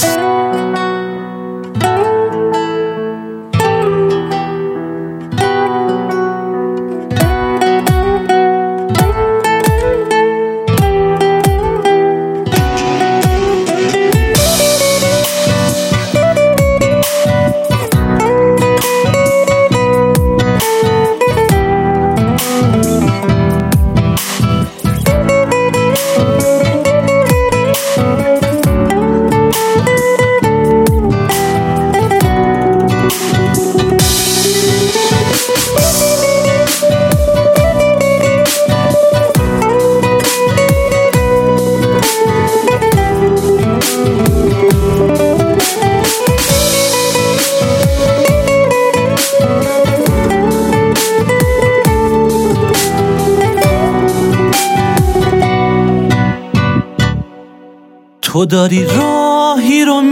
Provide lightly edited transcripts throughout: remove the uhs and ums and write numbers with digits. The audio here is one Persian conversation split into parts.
تو داری راهی رو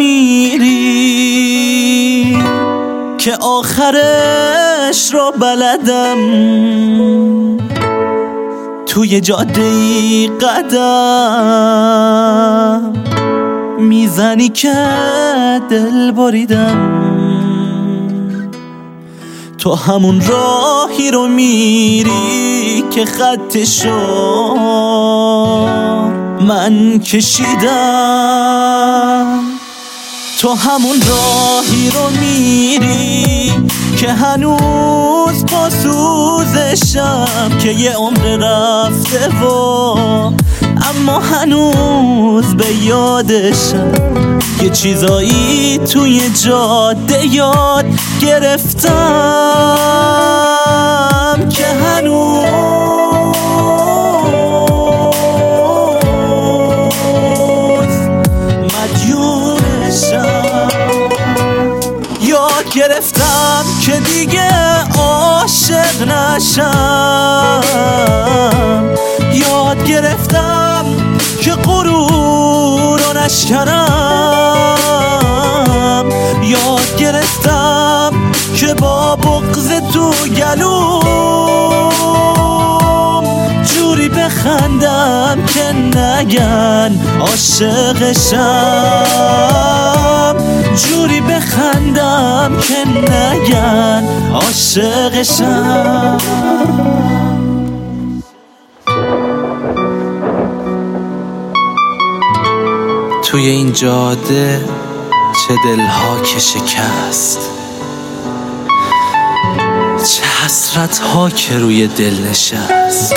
میری که آخرش رو بلدم، توی جاده‌ای قدم میزنی که دل بریدم. تو همون راهی رو میری که خطشو من کشیدم. تو همون راهی رو میری که هنوز با سوزشم، که یه عمر رفته و اما هنوز به یادشم. یه چیزایی توی جاده یاد گرفتم که هنوز یاد گرفتم که دیگه عاشق نشم. یاد گرفتم که غرور رو نشکنم. یاد گرفتم که با بغض تو گلوم جوری بخندم که نگن عاشقشم. جوری بخندم که نگن عاشقشم. توی این جاده چه دلها که شکست، چه حسرتها که روی دل نشست.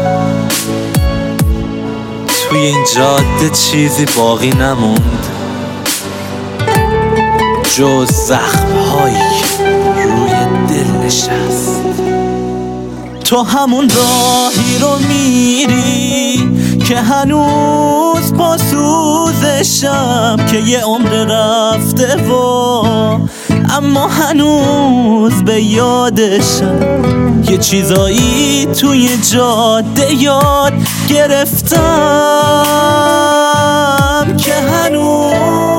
توی این جاده چیزی باقی نموند جز زخم‌هایی که روی دل نشست. تو همون راهی رو میری که هنوز با سوزشم، که یه عمر رفته و اما هنوز به یادشم. یه چیزایی توی جاده یاد گرفتم که هنوز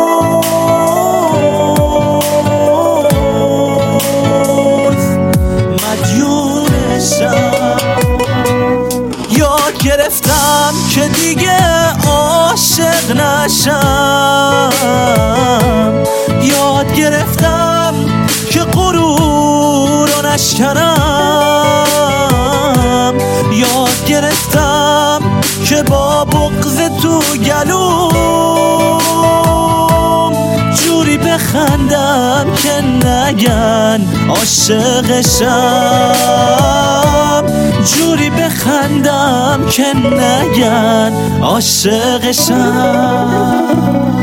مدیونشم. یاد گرفتم که دیگه عاشق نشم. یاد گرفتم که غرور رو نشکنم. یاد گرفتم که با بغض تو گلوم جوری بخندم که نگن عاشقشم. جوری بخندم که نگن عاشقشم.